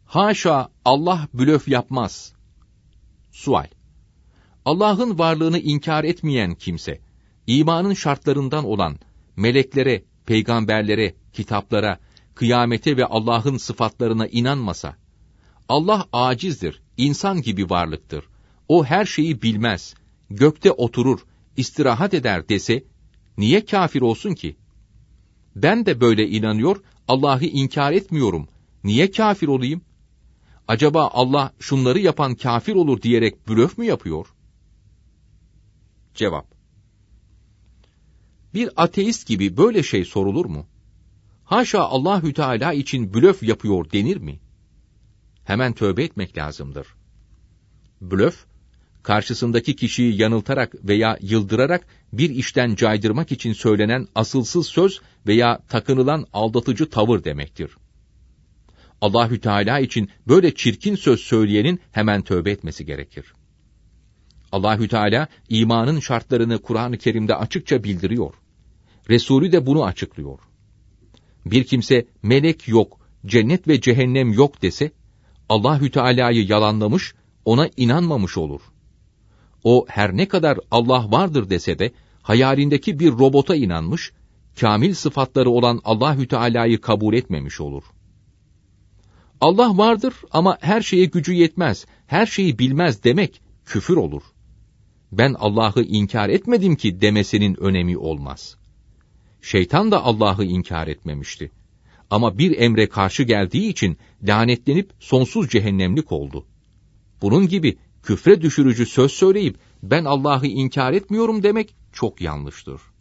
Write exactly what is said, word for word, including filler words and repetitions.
Haşa, Allah blöf yapmaz. Sual: Allah'ın varlığını inkar etmeyen kimse, imanın şartlarından olan meleklere, peygamberlere, kitaplara, kıyamete ve Allah'ın sıfatlarına inanmasa, Allah acizdir, insan gibi varlıktır, o her şeyi bilmez, gökte oturur, istirahat eder dese, niye kafir olsun ki? Ben de böyle inanıyor, Allah'ı inkar etmiyorum, niye kafir olayım? Acaba Allah şunları yapan kafir olur diyerek blöf mü yapıyor? Cevap: Bir ateist gibi böyle şey sorulur mu? Haşa, Allahü Teala için blöf yapıyor denir mi? Hemen tövbe etmek lazımdır. Blöf, karşısındaki kişiyi yanıltarak veya yıldırarak bir işten caydırmak için söylenen asılsız söz veya takınılan aldatıcı tavır demektir. Allahü Teala için böyle çirkin söz söyleyenin hemen tövbe etmesi gerekir. Allahü Teala imanın şartlarını Kur'an-ı Kerim'de açıkça bildiriyor. Resulü de bunu açıklıyor. Bir kimse melek yok, cennet ve cehennem yok dese, Allahü Teala'yı yalanlamış, ona inanmamış olur. O her ne kadar Allah vardır dese de hayalindeki bir robota inanmış, kamil sıfatları olan Allahü Teala'yı kabul etmemiş olur. Allah vardır ama her şeye gücü yetmez, her şeyi bilmez demek küfür olur. Ben Allah'ı inkar etmedim ki demesinin önemi olmaz. Şeytan da Allah'ı inkar etmemişti. Ama bir emre karşı geldiği için lanetlenip sonsuz cehennemlik oldu. Bunun gibi küfre düşürücü söz söyleyip ben Allah'ı inkar etmiyorum demek çok yanlıştır.